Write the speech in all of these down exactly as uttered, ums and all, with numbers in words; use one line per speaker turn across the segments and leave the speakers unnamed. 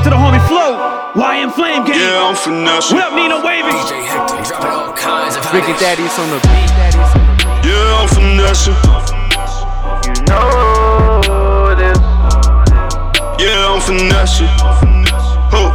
to the homie Flow. Y M Flame Gang.
Yeah, I'm finessing.
What up, Nino Wavy?
D J Hector, dropping all kinds of
Ricky Daddy's on the beat.
Yeah, I'm finessing.
You know this.
Yeah, I'm finessing. Ho.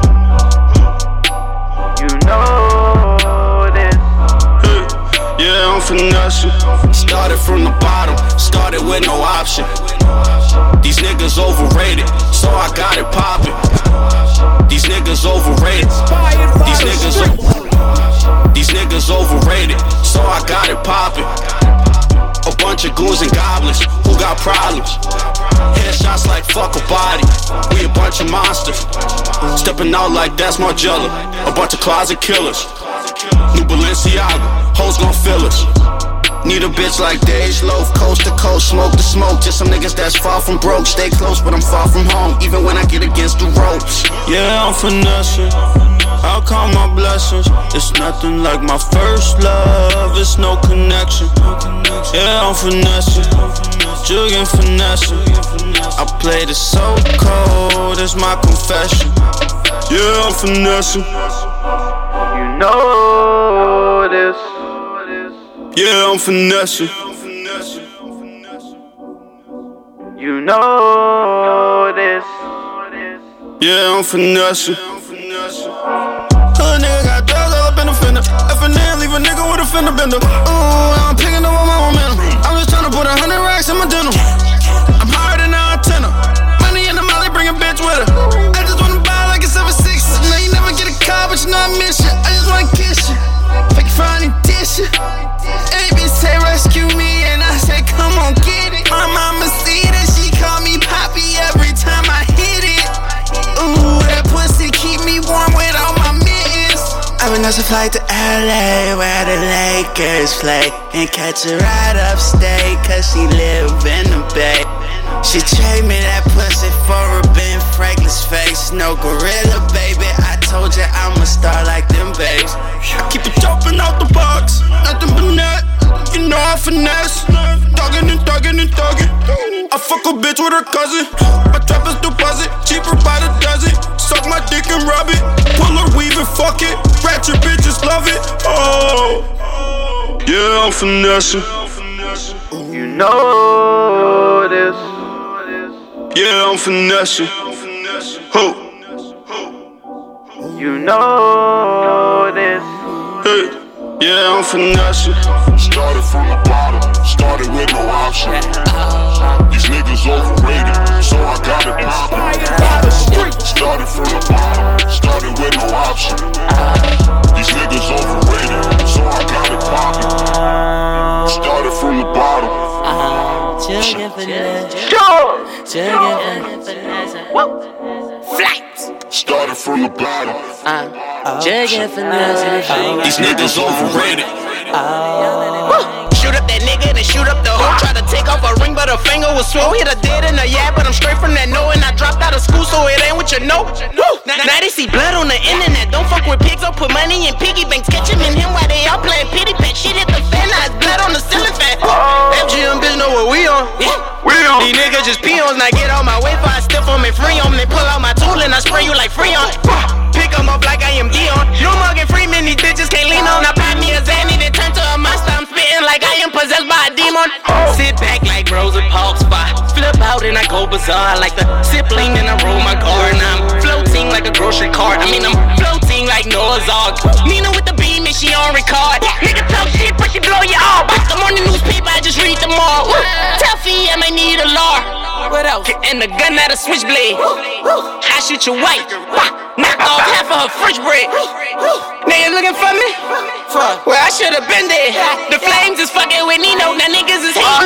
You know this.
Hey. Yeah, I'm finessing.
Started from the bottom, started with no option. These niggas overrated, so I got it poppin'. These niggas overrated. These niggas o- These niggas overrated, so I got it poppin'. A bunch of goons and goblins who got problems. Headshots like fuck a body. We a bunch of monsters. Stepping out like that's Margiela. A bunch of closet killers. New Balenciaga, hoes gon' fill us. Need a bitch like Dej Loaf, coast to coast, smoke to smoke. Just some niggas that's far from broke. Stay close, but I'm far from home, even when I get against the ropes.
Yeah, I'm finessing. I'll count my blessings. It's nothing like my first love. It's no connection. Yeah, I'm finessing. Jugging finessing. I played it so cold. It's my confession. Yeah, I'm finessing.
You know this.
Yeah, I'm finessing.
You know this.
Yeah, I'm finessing.
Hood nigga got drugs all up in the fender. F and N leave a nigga with a fender bender. Ooh, I'm picking up on my momentum. I'm just tryna put a hundred racks in my denim. I'm higher than an antenna. Money in the molly, bring a bitch with her. I just wanna buy like a seven six. You know you never get a car, but you know I miss you. I just wanna kiss you. Fake it, find and dish you. A B say rescue me, and I say come on get it. My mama see that, she call me Poppy every time I hit it. Ooh, that pussy keep me warm with all my mittens. I been on a flight to L A where the Lakers play, and catch a ride upstate cause she live in the Bay. She trade me that pussy for a Ben Franklin's face. No gorilla, baby, I told you I'm a star like them babes. I keep it jumping out the box, nothing but net. You know I finesse, thuggin' and thuggin' and thuggin'. I fuck a bitch with her cousin. My trapper's deposit, cheaper by the dozen. Suck my dick and rub it. Pull her weave and fuck it. Ratchet bitches love it. Oh,
yeah, I'm finessing.
You know this.
Yeah, I'm finessing. Ho.
You know this.
Hey. Yeah, I'm finessing.
Started from the bottom, started with no option. These niggas overrated, so I got it poppin'. Started from the bottom, started with no option. These niggas overrated, so I got it poppin'. Started from the bottom.
Juggin' finesse.
Sure.
Juggin' finesse.
Flights. Started from the bottom.
Juggin' finesse.
these niggas overrated.
Shoot up that nigga, then shoot up the hoe. Try to take off a ring, but her finger was swole. Hit a dead in the yeah, but I'm straight from that no. And I dropped out of school, so it ain't what you know. Now, now they see blood on the internet. Don't fuck with pigs, or put money in piggy banks. Catch him and him while they all playing pity pat. Shit hit the fan, now it's blood on the ceiling fan. F G M bitch know what we on.
We on.
These niggas just peons. Now get on my way for I stiff on me free on. They pull out my tool and I spray you like Freon. Pick 'em up like I am Dion. You Morgan Freeman, these bitches can't lean on. Now buy me a Zanny, then turn to a monster. I'm spitting like I am possessed by a demon. Sit back like Rosa Parks spot. Flip out and I go bizarre. Like the sibling and I roll my car. And I'm floating like a grocery cart. I mean I'm floating like Noah's Ark. Nina with the beam and she on record. Nigga talk shit but she blow you off. I'm on the newspaper, I just read them all. Tuffy, I might need a law. What else? And the gun at a switchblade. I shoot your wife. Knock off half of her fridge bread. Nigga looking for me? Well, I should've been there. The flames is fucking with Nino. Now niggas is hating.